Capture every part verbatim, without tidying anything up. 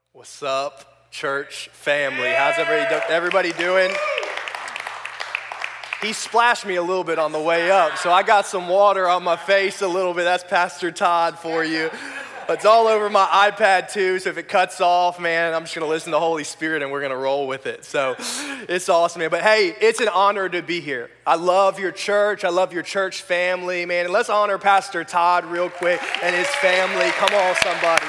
What's up, church family? How's everybody, do- everybody doing? He splashed me a little bit on the way up, so I got some water on my face a little bit. That's Pastor Todd for you. It's all over my iPad too, so if it cuts off, man, I'm just going to listen to the Holy Spirit and we're going to roll with it. So it's awesome, man. But hey, it's an honor to be here. I love your church. I love your church family, man. And let's honor Pastor Todd real quick and his family. Come on, somebody.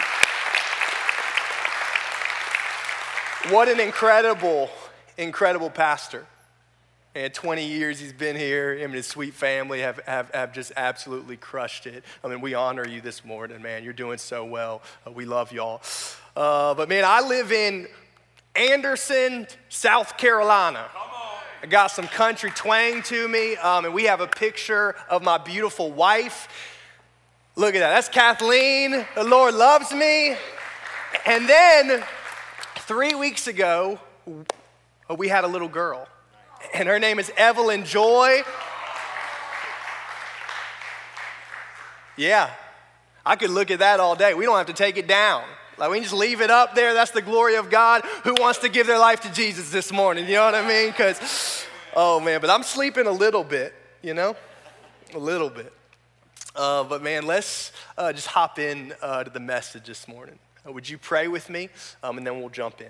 What an incredible, incredible pastor. And twenty years he's been here. Him and his sweet family have, have, have just absolutely crushed it. I mean, we honor you this morning, man. You're doing so well. Uh, we love y'all. Uh, but man, I live in Anderson, South Carolina. I got some country twang to me. Um, and we have a picture of my beautiful wife. Look at that. That's Kathleen. The Lord loves me. And then three weeks ago, we had a little girl. And her name is Evelyn Joy. Yeah, I could look at that all day. We don't have to take it down. Like, we can just leave it up there. That's the glory of God. Who wants to give their life to Jesus this morning? You know what I mean? Because, oh man, but I'm sleeping a little bit, you know? A little bit. Uh, but man, let's uh, just hop in uh, to the message this morning. Uh, would you pray with me? Um, and then we'll jump in.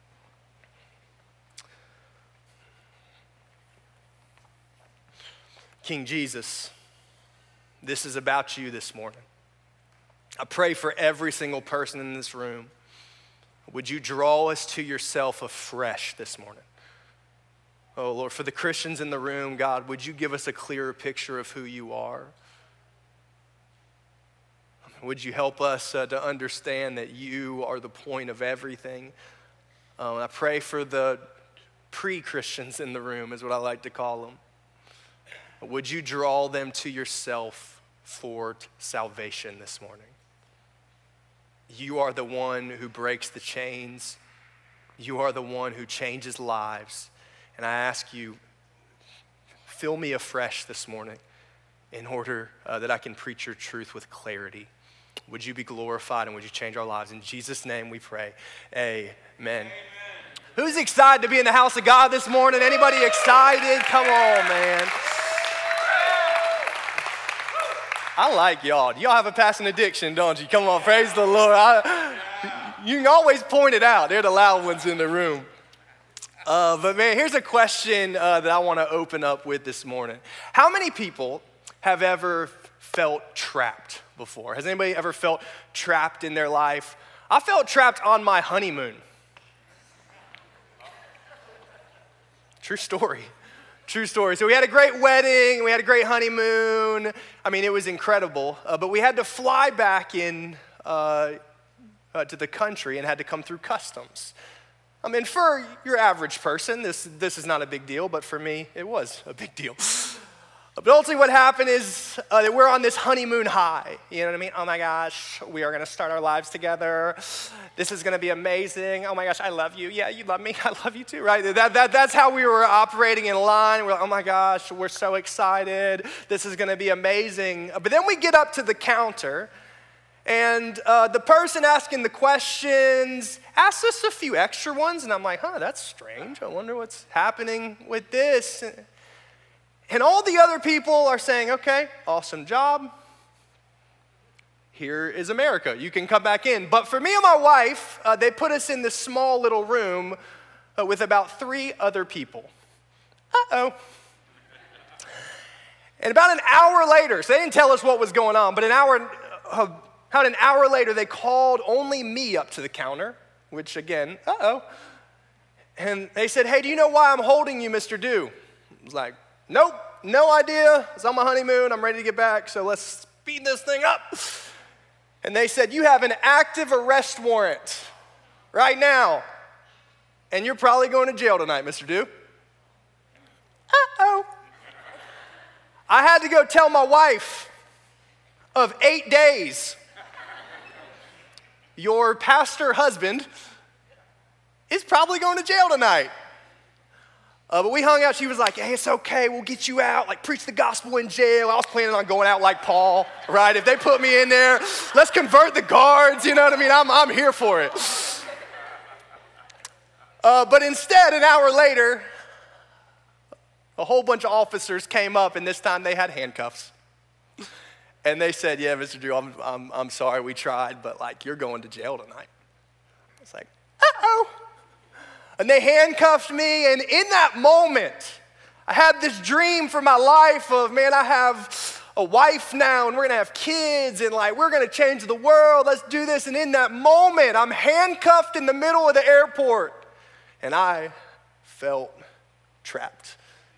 King Jesus, this is about you this morning. I pray for every single person in this room. Would you draw us to yourself afresh this morning? Oh, Lord, for the Christians in the room, God, would you give us a clearer picture of who you are? Would you help us uh, to understand that you are the point of everything? Um, I pray for the pre-Christians in the room, is what I like to call them. Would you draw them to yourself for salvation this morning? You are the one who breaks the chains. You are the one who changes lives. And I ask you, fill me afresh this morning in order uh, that I can preach your truth with clarity. Would you be glorified and would you change our lives? In Jesus' name we pray, amen. Amen. Who's excited to be in the house of God this morning? Anybody excited? Come on, man. I like y'all. Y'all have a passing addiction, don't you? Come on, praise the Lord. I, you can always point it out. They're the loud ones in the room. Uh, but man, here's a question uh, that I want to open up with this morning. How many people have ever felt trapped before? Has anybody ever felt trapped in their life? I felt trapped on my honeymoon. True story. True story. So we had a great wedding, we had a great honeymoon. I mean, it was incredible. Uh, but we had to fly back in uh, uh, to the country and had to come through customs. I mean, for your average person, this this is not a big deal, but for me, it was a big deal. But ultimately what happened is uh, that we're on this honeymoon high. You know what I mean? Oh my gosh, we are going to start our lives together. This is going to be amazing. Oh my gosh, I love you. Yeah, you love me. I love you too, right? That, that, that's how we were operating in line. We're like, oh my gosh, we're so excited. This is going to be amazing. But then we get up to the counter, and uh, the person asking the questions asks us a few extra ones. And I'm like, huh, that's strange. I wonder what's happening with this. And all the other people are saying, okay, awesome job. Here is America. You can come back in. But for me and my wife, uh, they put us in this small little room uh, with about three other people. Uh-oh. And about an hour later, so they didn't tell us what was going on, but an hour, uh, about an hour later, they called only me up to the counter, which again, uh-oh. And they said, hey, do you know why I'm holding you, Mister Dew? I was like, nope, no idea. It's on my honeymoon. I'm ready to get back, so let's speed this thing up. And they said, you have an active arrest warrant right now, and you're probably going to jail tonight, Mister Dew. Uh-oh. I had to go tell my wife of eight days, your pastor husband is probably going to jail tonight. Uh, but we hung out. She was like, hey, it's okay. We'll get you out. Like, preach the gospel in jail. I was planning on going out like Paul, right? If they put me in there, let's convert the guards. You know what I mean? I'm, I'm here for it. Uh, but instead, an hour later, a whole bunch of officers came up, and this time they had handcuffs. And they said, yeah, Mister Drew, I'm, I'm, I'm sorry we tried, but like, you're going to jail tonight. It's like, uh-oh. And they handcuffed me, and in that moment, I had this dream for my life of, man, I have a wife now, and we're gonna have kids, and like, we're gonna change the world, let's do this. And in that moment, I'm handcuffed in the middle of the airport, and I felt trapped.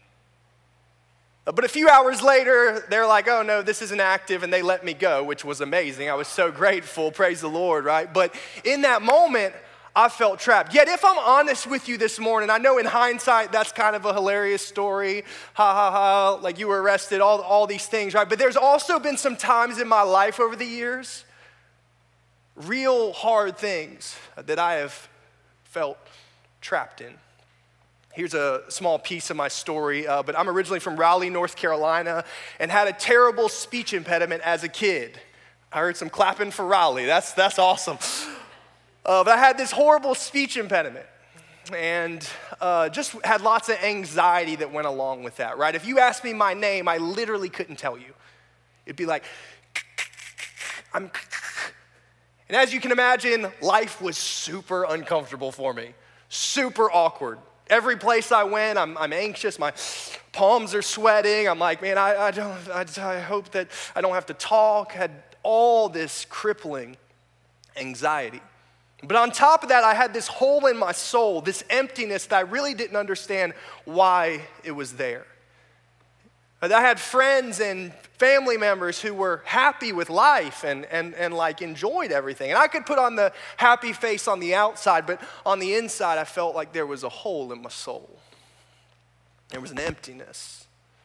But a few hours later, they're like, oh no, this isn't active, and they let me go, which was amazing. I was so grateful, praise the Lord, right? But in that moment, I felt trapped. Yet if I'm honest with you this morning, I know in hindsight, that's kind of a hilarious story. Ha ha ha, like you were arrested, all, all these things, right? But there's also been some times in my life over the years, real hard things that I have felt trapped in. Here's a small piece of my story, uh, but I'm originally from Raleigh, North Carolina, and had a terrible speech impediment as a kid. I heard some clapping for Raleigh. That's, that's awesome. Uh, but I had this horrible speech impediment, and uh, just had lots of anxiety that went along with that, right? If you asked me my name, I literally couldn't tell you. It'd be like, I'm, and as you can imagine, life was super uncomfortable for me, super awkward. Every place I went, I'm, I'm anxious. My palms are sweating. I'm like, man, I, I don't. I, I hope that I don't have to talk. Had all this crippling anxiety. But on top of that, I had this hole in my soul, this emptiness that I really didn't understand why it was there. I had friends and family members who were happy with life and, and, and like enjoyed everything. And I could put on the happy face on the outside, but on the inside, I felt like there was a hole in my soul. There was an emptiness.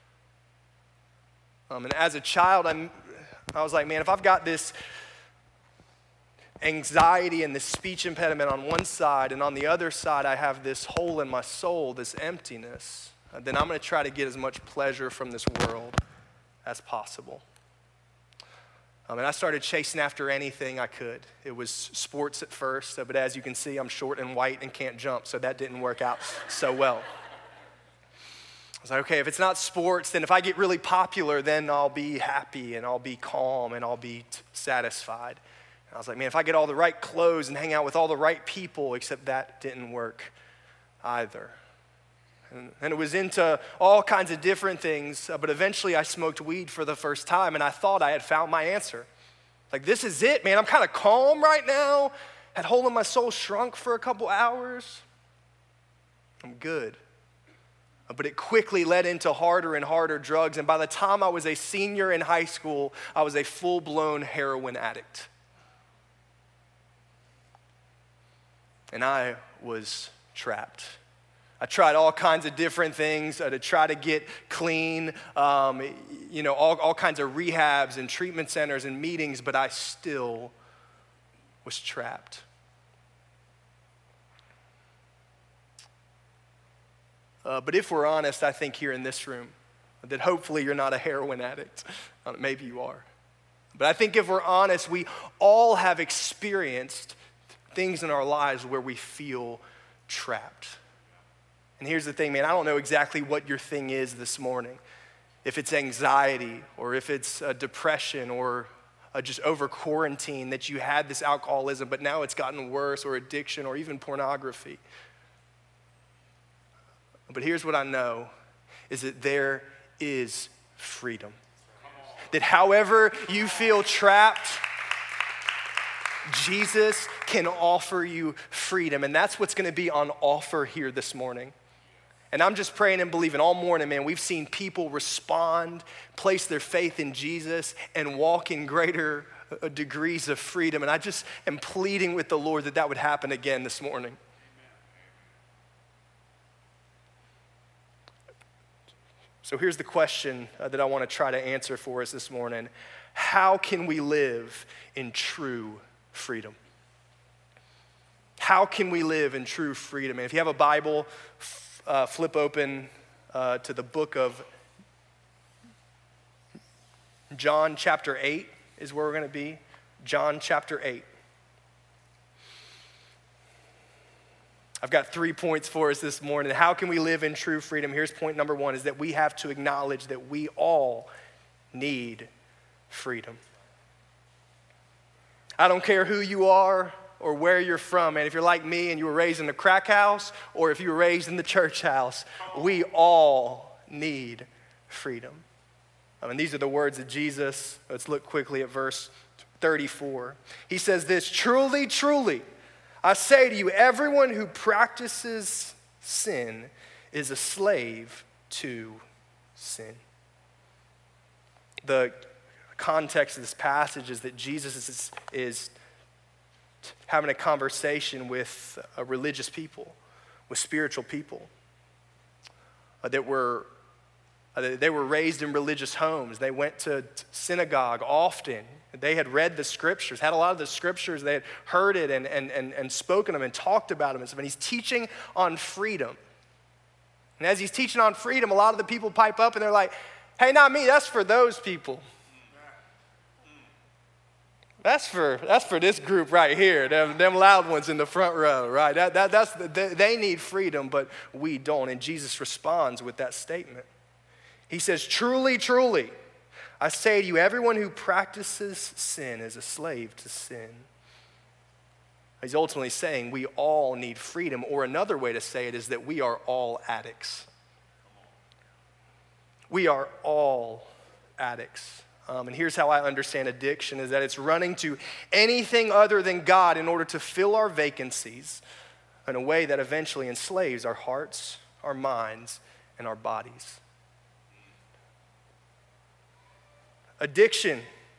Um, and as a child, I'm, I was like, man, if I've got this anxiety and this speech impediment on one side, and on the other side, I have this hole in my soul, this emptiness, then I'm going to try to get as much pleasure from this world as possible. Um, and I started chasing after anything I could. It was sports at first, but as you can see, I'm short and white and can't jump, so that didn't work out so well. I was like, okay, if it's not sports, then if I get really popular, then I'll be happy and I'll be calm and I'll be t- satisfied. And I was like, man, if I get all the right clothes and hang out with all the right people, except that didn't work either. And it was into all kinds of different things, but eventually I smoked weed for the first time, and I thought I had found my answer. Like, this is it, man. I'm kind of calm right now. That hole in my soul shrunk for a couple hours. I'm good. But it quickly led into harder and harder drugs, and by the time I was a senior in high school, I was a full-blown heroin addict. And I was trapped. I tried all kinds of different things uh, to try to get clean, um, you know, all, all kinds of rehabs and treatment centers and meetings, but I still was trapped. Uh, but if we're honest, I think here in this room, that hopefully you're not a heroin addict. Uh, maybe you are. But I think if we're honest, we all have experienced things in our lives where we feel trapped. And here's the thing, man, I don't know exactly what your thing is this morning. If it's anxiety or if it's a depression or a just over quarantine that you had this alcoholism, but now it's gotten worse, or addiction or even pornography. But here's what I know, is that there is freedom. That however you feel trapped, Jesus can offer you freedom. And that's what's going to be on offer here this morning. And I'm just praying and believing all morning, man, we've seen people respond, place their faith in Jesus, and walk in greater degrees of freedom. And I just am pleading with the Lord that that would happen again this morning. So here's the question uh, that I want to try to answer for us this morning. How can we live in true freedom? How can we live in true freedom? And if you have a Bible, Uh, flip open uh, to the book of John chapter eight is where we're going to be. John chapter eight. I've got three points for us this morning. How can we live in true freedom? Here's point number one, is that we have to acknowledge that we all need freedom. I don't care who you are or where you're from, and if you're like me and you were raised in a crack house or if you were raised in the church house, we all need freedom. I mean, these are the words of Jesus. Let's look quickly at verse thirty-four. He says this, "Truly, truly, I say to you, everyone who practices sin is a slave to sin." The context of this passage is that Jesus is, is having a conversation with a religious people, with spiritual people uh, that were uh, they were raised in religious homes. They went to synagogue often. They had read the scriptures, had a lot of the scriptures. They had heard it and and and, and spoken them and talked about them and stuff. And he's teaching on freedom. And as he's teaching on freedom, a lot of the people pipe up and they're like, "Hey, not me. That's for those people. That's for that's for this group right here, them, them loud ones in the front row, right? That, that, that's the, they, they need freedom, but we don't." And Jesus responds with that statement. He says, "Truly, truly, I say to you, everyone who practices sin is a slave to sin." He's ultimately saying we all need freedom, or another way to say it is that we are all addicts. We are all addicts. Um, and here's how I understand addiction, is that it's running to anything other than God in order to fill our vacancies in a way that eventually enslaves our hearts, our minds, and our bodies. Addiction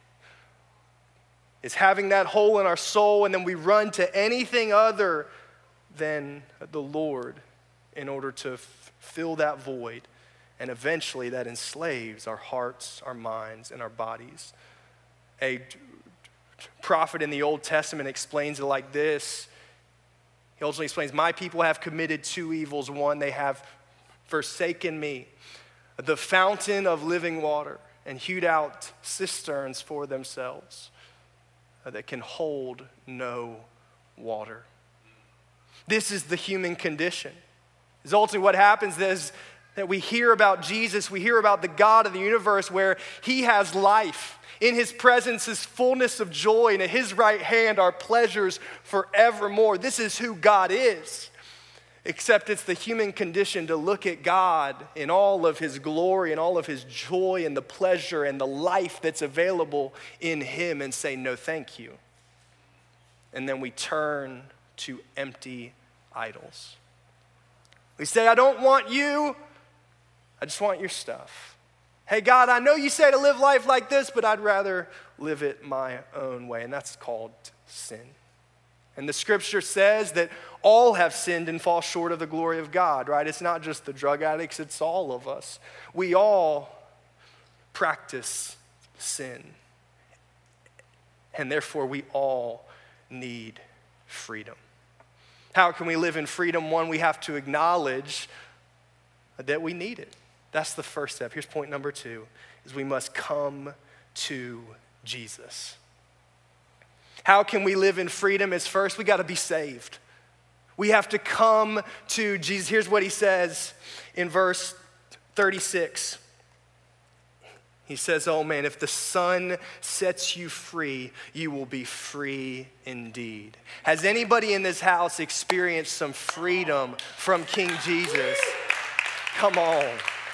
is having that hole in our soul, and then we run to anything other than the Lord in order to f- fill that void. And eventually that enslaves our hearts, our minds, and our bodies. A prophet in the Old Testament explains it like this. He ultimately explains, "My people have committed two evils. One, they have forsaken me, the fountain of living water, and hewed out cisterns for themselves that can hold no water." This is the human condition. Is ultimately what happens is that we hear about Jesus, we hear about the God of the universe, where he has life. In his presence is fullness of joy, and at his right hand are pleasures forevermore. This is who God is. Except it's the human condition to look at God in all of his glory and all of his joy and the pleasure and the life that's available in him and say, "No, thank you." And then we turn to empty idols. We say, "I don't want you. I just want your stuff. Hey, God, I know you say to live life like this, but I'd rather live it my own way." And that's called sin. And the scripture says that all have sinned and fall short of the glory of God, right? It's not just the drug addicts, it's all of us. We all practice sin. And therefore, we all need freedom. How can we live in freedom? One, we have to acknowledge that we need it. That's the first step. Here's point number two, is we must come to Jesus. How can we live in freedom? Is first, we got to be saved. We have to come to Jesus. Here's what he says in verse thirty-six. He says, "Oh man, if the Son sets you free, you will be free indeed." Has anybody in this house experienced some freedom from King Jesus? Come on.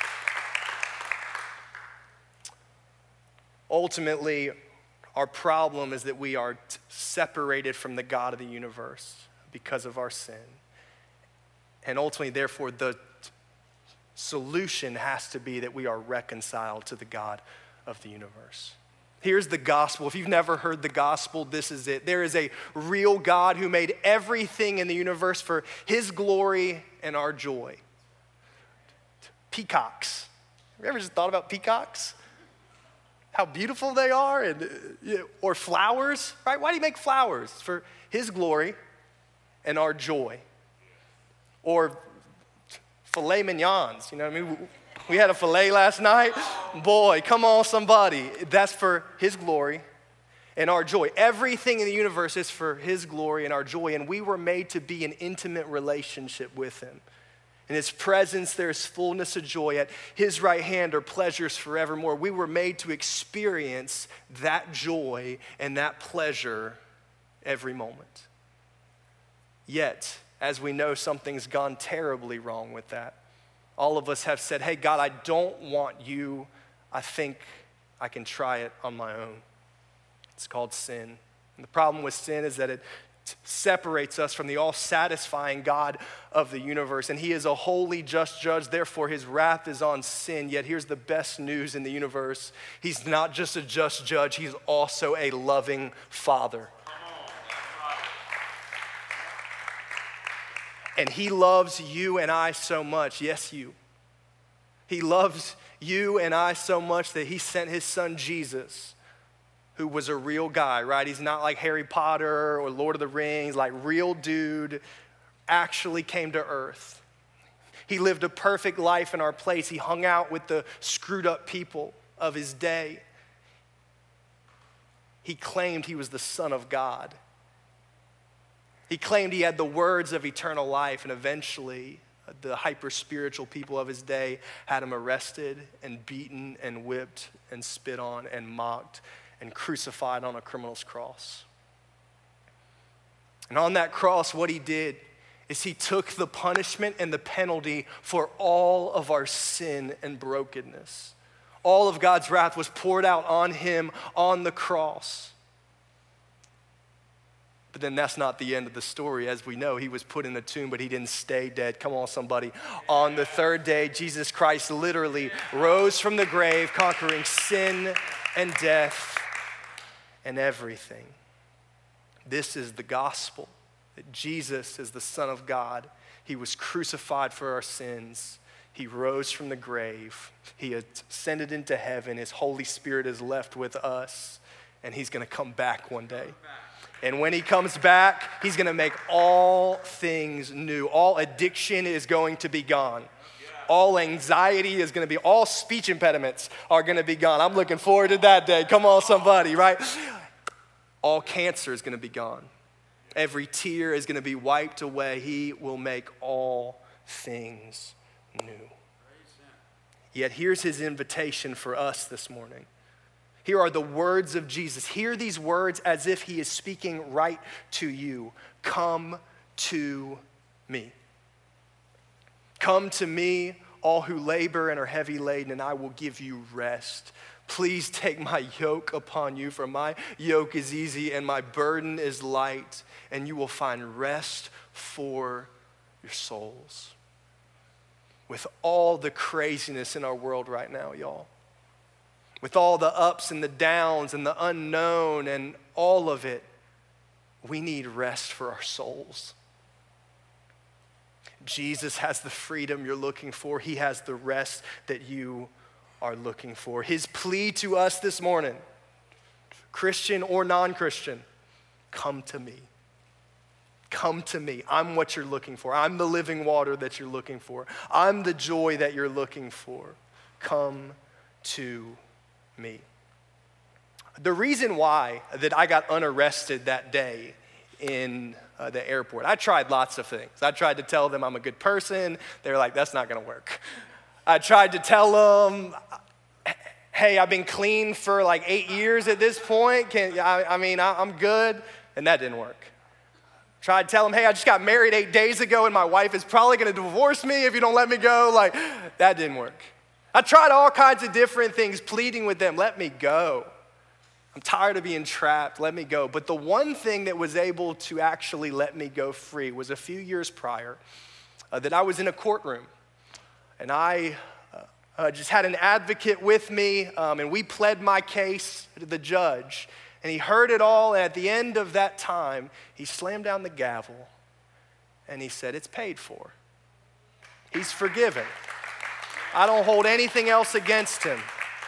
Ultimately, our problem is that we are t- separated from the God of the universe because of our sin. And ultimately, therefore, the t- solution has to be that we are reconciled to the God of the universe. Here's the gospel. If you've never heard the gospel, this is it. There is a real God who made everything in the universe for his glory and our joy. Peacocks. Have you ever just thought about peacocks? How beautiful they are, and you know, or flowers, right? Why do you make flowers? For his glory and our joy. Or filet mignons, you know what I mean? We had a filet last night. Boy, come on, somebody. That's for his glory and our joy. Everything in the universe is for his glory and our joy, and we were made to be in intimate relationship with him. In his presence, there is fullness of joy. At his right hand are pleasures forevermore. We were made to experience that joy and that pleasure every moment. Yet, as we know, something's gone terribly wrong with that. All of us have said, hey, God, I don't want you. I think I can try it on my own. It's called sin. And the problem with sin is that it separates us from the all-satisfying God of the universe. And he is a holy, just judge. Therefore, his wrath is on sin. Yet here's the best news in the universe. He's not just a just judge. He's also a loving father. And he loves you and I so much. Yes, you. He loves you and I so much that he sent his son Jesus, who was a real guy, right? He's not like Harry Potter or Lord of the Rings, like real dude, actually came to earth. He lived a perfect life in our place. He hung out with the screwed up people of his day. He claimed he was the Son of God. He claimed he had the words of eternal life, and eventually the hyper-spiritual people of his day had him arrested and beaten and whipped and spit on and mocked and crucified on a criminal's cross. And on that cross, what he did is he took the punishment and the penalty for all of our sin and brokenness. All of God's wrath was poured out on him on the cross. But then that's not the end of the story. As we know, he was put in a tomb, but he didn't stay dead. Come on, somebody. On the third day, Jesus Christ literally rose from the grave, conquering sin and death and everything. This is the gospel, that Jesus is the Son of God. He was crucified for our sins. He rose from the grave. He ascended into heaven. His Holy Spirit is left with us, and he's going to come back one day. And when he comes back, he's going to make all things new. All addiction is going to be gone. All anxiety is going to be, all speech impediments are going to be gone. I'm looking forward to that day. Come on, somebody, right? All cancer is going to be gone. Every tear is going to be wiped away. He will make all things new. Yet here's his invitation for us this morning. Here are the words of Jesus. Hear these words as if he is speaking right to you. Come to me. Come to me, all who labor and are heavy laden, and I will give you rest. Please take my yoke upon you, for my yoke is easy and my burden is light, and you will find rest for your souls. With all the craziness in our world right now, y'all, with all the ups and the downs and the unknown and all of it, we need rest for our souls. Jesus has the freedom you're looking for. He has the rest that you are looking for. His plea to us this morning, Christian or non-Christian, come to me. Come to me. I'm what you're looking for. I'm the living water that you're looking for. I'm the joy that you're looking for. Come to me. The reason why that I got unarrested that day in uh, the airport, I tried lots of things. I tried to tell them I'm a good person. They were like, that's not going to work. I tried to tell them, hey, I've been clean for like eight years at this point. Can, I, I mean, I, I'm good. And that didn't work. Tried to tell them, hey, I just got married eight days ago and my wife is probably going to divorce me if you don't let me go. Like, that didn't work. I tried all kinds of different things, pleading with them, let me go. I'm tired of being trapped, let me go. But the one thing that was able to actually let me go free was a few years prior uh, that I was in a courtroom. And I uh, uh, just had an advocate with me, um, and we pled my case to the judge. And he heard it all, and at the end of that time, he slammed down the gavel, and he said, it's paid for. He's forgiven. I don't hold anything else against him.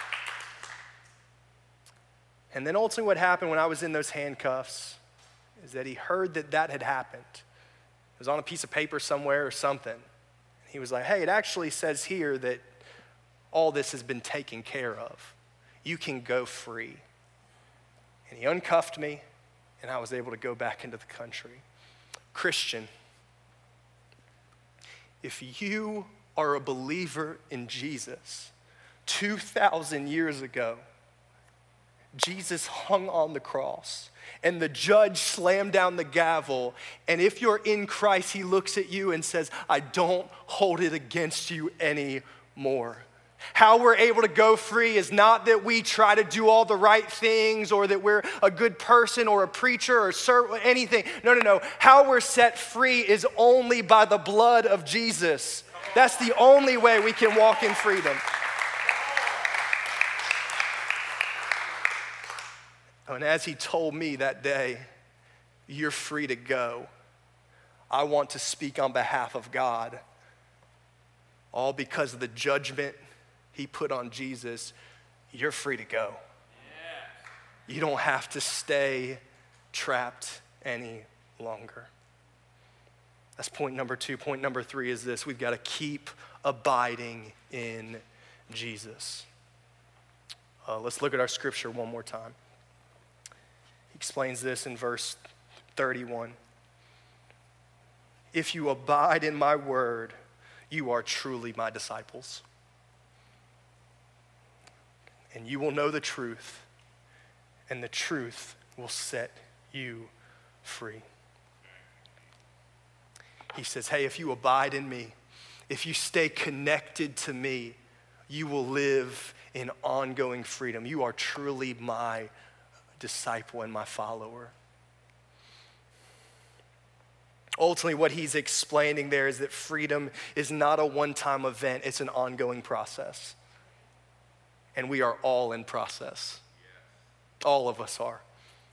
And then ultimately what happened when I was in those handcuffs is that he heard that that had happened. It was on a piece of paper somewhere or something. He was like, hey, it actually says here that all this has been taken care of. You can go free. And he uncuffed me, and I was able to go back into the country. Christian, if you are a believer in Jesus, two thousand years ago, Jesus hung on the cross, and the judge slammed down the gavel, and if you're in Christ, he looks at you and says, I don't hold it against you anymore. How we're able to go free is not that we try to do all the right things or that we're a good person or a preacher or serve anything. No, no, no. How we're set free is only by the blood of Jesus. That's the only way we can walk in freedom. And as he told me that day, you're free to go, I want to speak on behalf of God, all because of the judgment he put on Jesus. You're free to go. Yeah. You don't have to stay trapped any longer. That's point number two. Point number three is this: we've got to keep abiding in Jesus. Uh, let's look at our scripture one more time. He explains this in verse thirty-one. If you abide in my word, you are truly my disciples. And you will know the truth, and the truth will set you free. He says, hey, if you abide in me, if you stay connected to me, you will live in ongoing freedom. You are truly my disciple and my follower. Ultimately, what he's explaining there is that freedom is not a one-time event, it's an ongoing process. And we are all in process. All of us are.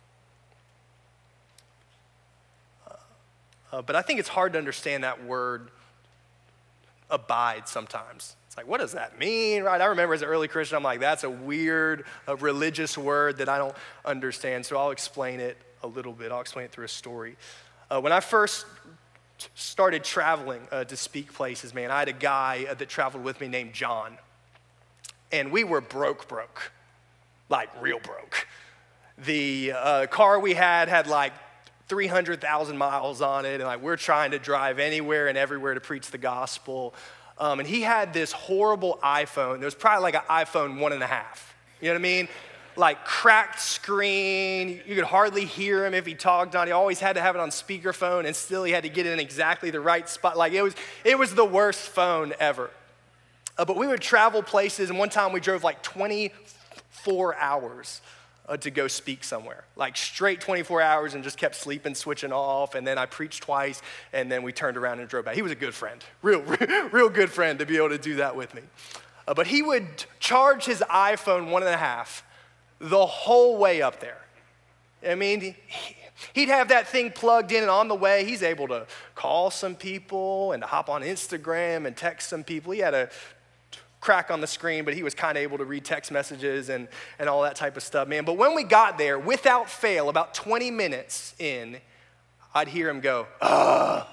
Uh, uh, but I think it's hard to understand that word abide sometimes. It's like, what does that mean, right? I remember as an early Christian, I'm like, that's a weird, a religious word that I don't understand. So I'll explain it a little bit. I'll explain it through a story. Uh, when I first started traveling uh, to speak places, man, I had a guy uh, that traveled with me named John. And we were broke, broke, like real broke. The uh, car we had had like three hundred thousand miles on it, and like we're trying to drive anywhere and everywhere to preach the gospel. Um, and he had this horrible iPhone. There was probably like an iPhone one and a half. You know what I mean? Like cracked screen. You could hardly hear him if he talked on it. He always had to have it on speakerphone, and still he had to get it in exactly the right spot. Like it was, it was the worst phone ever. Uh, but we would travel places, and one time we drove like twenty-four hours uh, to go speak somewhere. Like straight twenty-four hours and just kept sleeping, switching off, and then I preached twice, and then we turned around and drove back. He was a good friend, real, real good friend to be able to do that with me. Uh, but he would charge his iPhone one and a half the whole way up there. I mean, he, he'd have that thing plugged in, and on the way, he's able to call some people and to hop on Instagram and text some people. He had a crack on the screen, but he was kind of able to read text messages and, and all that type of stuff, man. But when we got there, without fail, about twenty minutes in, I'd hear him go, ugh.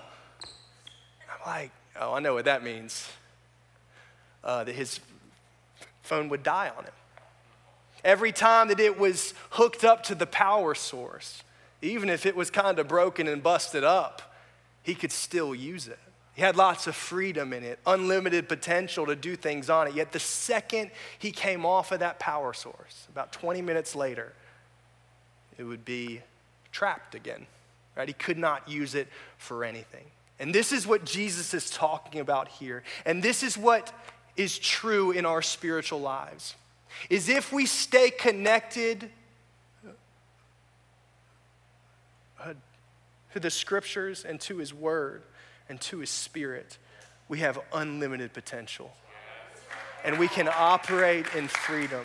I'm like, oh, I know what that means. Uh, that his phone would die on him. Every time that it was hooked up to the power source, even if it was kind of broken and busted up, he could still use it. He had lots of freedom in it, unlimited potential to do things on it. Yet the second he came off of that power source, about twenty minutes later, it would be trapped again, right? He could not use it for anything. And this is what Jesus is talking about here. And this is what is true in our spiritual lives, is if we stay connected to the scriptures and to his word and to his spirit, we have unlimited potential. And we can operate in freedom.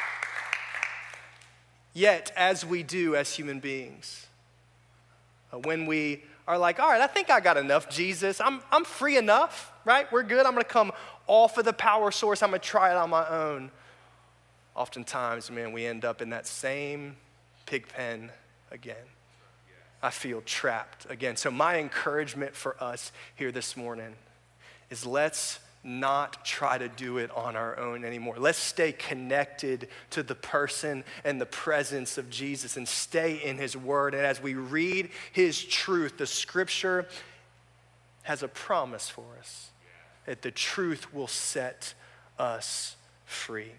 Yet, as we do as human beings, uh, when we are like, all right, I think I got enough, Jesus. I'm, I'm free enough, right? We're good. I'm going to come off of the power source. I'm going to try it on my own. Oftentimes, man, we end up in that same pig pen again. I feel trapped again. So my encouragement for us here this morning is let's not try to do it on our own anymore. Let's stay connected to the person and the presence of Jesus and stay in his word. And as we read his truth, the scripture has a promise for us that the truth will set us free.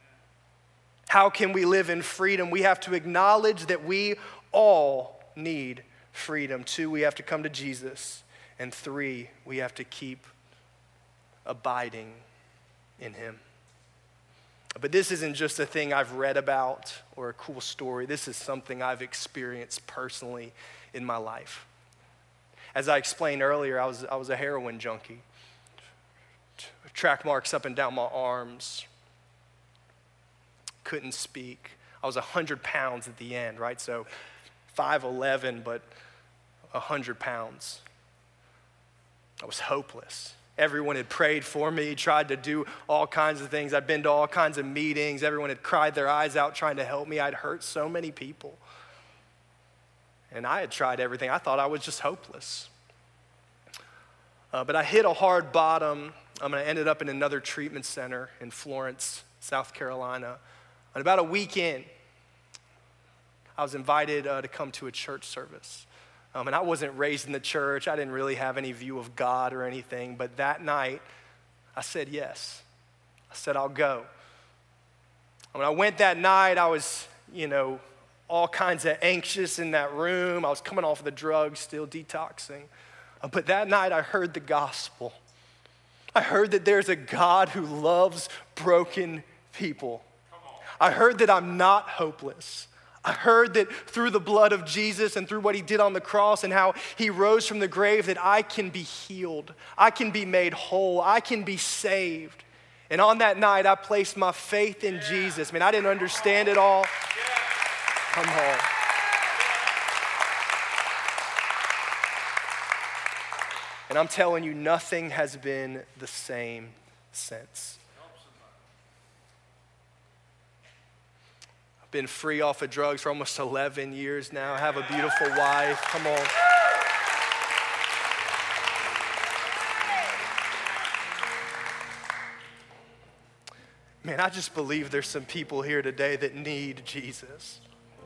How can we live in freedom? We have to acknowledge that we all need freedom. Two, we have to come to Jesus. And three, we have to keep abiding in him. But this isn't just a thing I've read about or a cool story. This is something I've experienced personally in my life. As I explained earlier, I was, I was a heroin junkie. Track marks up and down my arms. Couldn't speak. I was one hundred pounds at the end, right? So five eleven, but one hundred pounds. I was hopeless. Everyone had prayed for me, tried to do all kinds of things. I'd been to all kinds of meetings. Everyone had cried their eyes out trying to help me. I'd hurt so many people. And I had tried everything. I thought I was just hopeless. Uh, but I hit a hard bottom. Um, I ended up in another treatment center in Florence, South Carolina. And about a week in, I was invited uh, to come to a church service. Um, and I wasn't raised in the church. I didn't really have any view of God or anything. But that night, I said yes. I said, I'll go. When I went that night, I was, you know, all kinds of anxious in that room. I was coming off of the drugs, still detoxing. Uh, but that night, I heard the gospel. I heard that there's a God who loves broken people. I heard that I'm not hopeless. I heard that through the blood of Jesus and through what he did on the cross and how he rose from the grave, that I can be healed. I can be made whole. I can be saved. And on that night, I placed my faith in yeah. Jesus. I mean, I didn't understand it all. Yeah. Come on. And I'm telling you, nothing has been the same since. Been free off of drugs for almost eleven years now. I have a beautiful wife. Come on. Man, I just believe there's some people here today that need Jesus.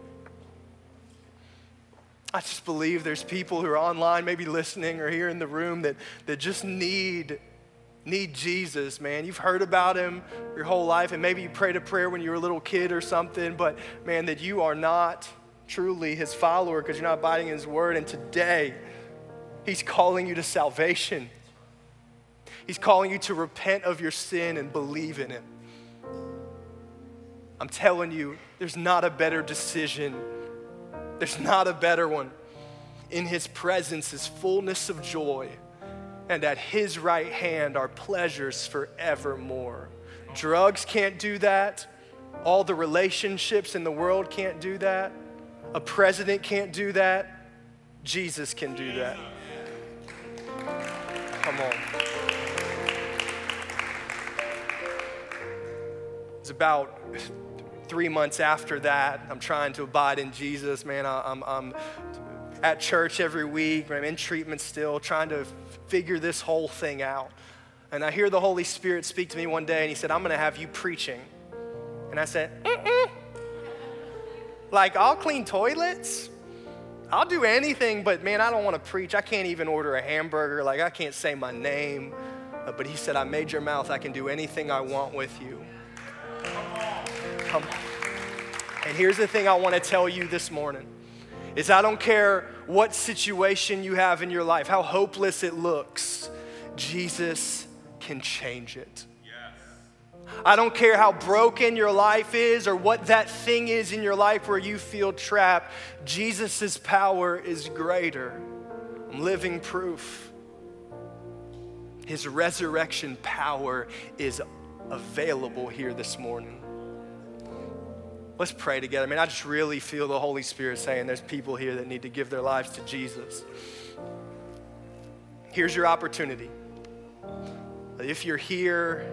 I just believe there's people who are online, maybe listening or here in the room that, that just need Need Jesus, man. You've heard about him your whole life, and maybe you prayed a prayer when you were a little kid or something, but man, that you are not truly his follower because you're not abiding in his word. And today, he's calling you to salvation. He's calling you to repent of your sin and believe in him. I'm telling you, there's not a better decision. There's not a better one. In his presence is fullness of joy. And at his right hand are pleasures forevermore. Drugs can't do that. All the relationships in the world can't do that. A president can't do that. Jesus can do that. Come on. It's about three months after that. I'm trying to abide in Jesus, man. I, I'm, I'm at church every week. I'm in treatment still, trying to figure this whole thing out. And I hear the Holy Spirit speak to me one day, and he said, I'm gonna have you preaching. And I said, mm-mm. Like, I'll clean toilets. I'll do anything, but man, I don't wanna preach. I can't even order a hamburger. Like, I can't say my name. Uh, but he said, I made your mouth. I can do anything I want with you. Come on. And here's the thing I wanna tell you this morning. Is I don't care what situation you have in your life, how hopeless it looks, Jesus can change it. Yes. I don't care how broken your life is or what that thing is in your life where you feel trapped, Jesus' power is greater. I'm living proof. His resurrection power is available here this morning. Let's pray together. I mean, I just really feel the Holy Spirit saying there's people here that need to give their lives to Jesus. Here's your opportunity. If you're here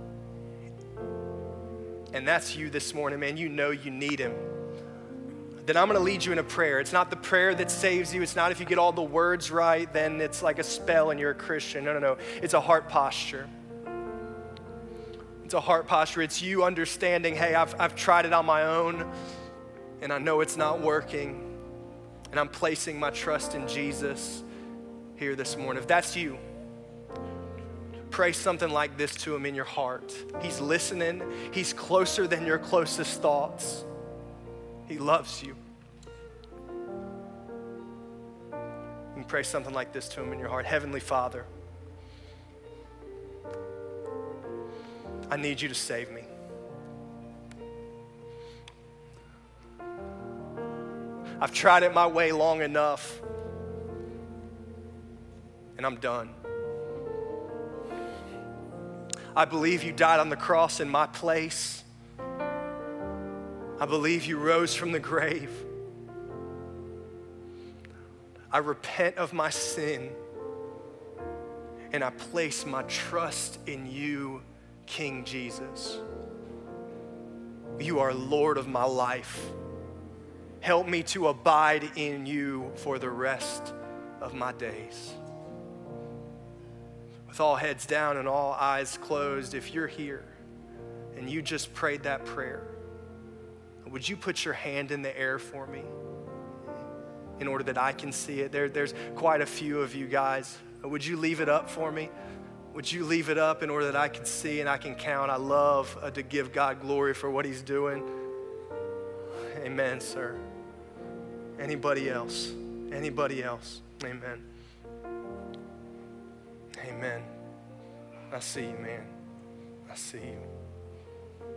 and that's you this morning, man, you know you need him, then I'm gonna lead you in a prayer. It's not the prayer that saves you. It's not if you get all the words right, then it's like a spell and you're a Christian. No, no, no. It's a heart posture. It's a heart posture. It's you understanding, hey, I've, I've tried it on my own, and I know it's not working, and I'm placing my trust in Jesus here this morning. If that's you, pray something like this to him in your heart. He's listening. He's closer than your closest thoughts. He loves you. You can pray something like this to him in your heart. Heavenly Father, I need you to save me. I've tried it my way long enough, and I'm done. I believe you died on the cross in my place. I believe you rose from the grave. I repent of my sin, and I place my trust in you, King Jesus. You are Lord of my life. Help me to abide in you for the rest of my days. With all heads down and all eyes closed, if you're here and you just prayed that prayer, would you put your hand in the air for me in order that I can see it? There, there's quite a few of you guys. Would you leave it up for me? Would you leave it up in order that I can see and I can count? I love uh, to give God glory for what he's doing. Amen, sir. Anybody else? Anybody else? Amen. Amen. I see you, man. I see you.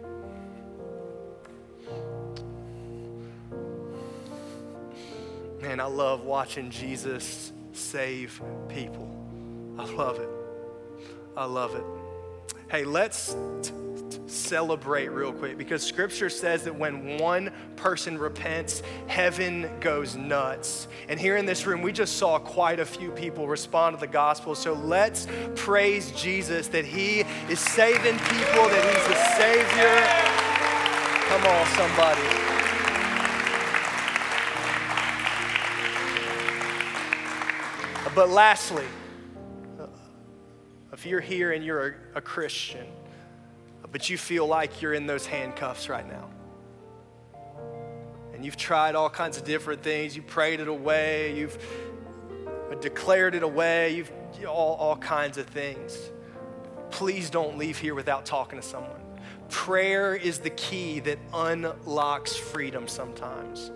Man, I love watching Jesus save people. I love it. I love it. Hey, let's t- t- celebrate real quick, because scripture says that when one person repents, heaven goes nuts. And here in this room, we just saw quite a few people respond to the gospel. So let's praise Jesus that he is saving people, that he's the Savior. Come on, somebody. But lastly, if you're here and you're a, a Christian, but you feel like you're in those handcuffs right now, and you've tried all kinds of different things, you prayed it away, you've declared it away, you've all, all kinds of things, please don't leave here without talking to someone. Prayer is the key that unlocks freedom sometimes.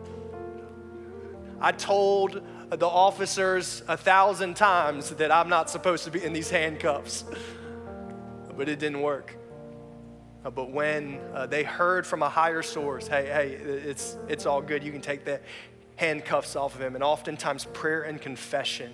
I told the officers a thousand times that I'm not supposed to be in these handcuffs, but it didn't work. Uh, but when uh, they heard from a higher source, hey, hey, it's it's all good, you can take the handcuffs off of him. And oftentimes prayer and confession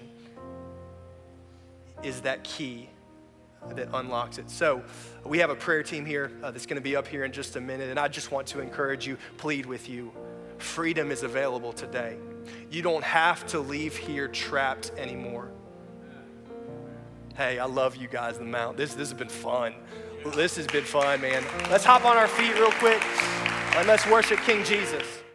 is that key that unlocks it. So we have a prayer team here uh, that's gonna be up here in just a minute, and I just want to encourage you, plead with you. Freedom is available today. You don't have to leave here trapped anymore. Hey, I love you guys in the Mount. This, this has been fun. This has been fun, man. Let's hop on our feet real quick and let's worship King Jesus.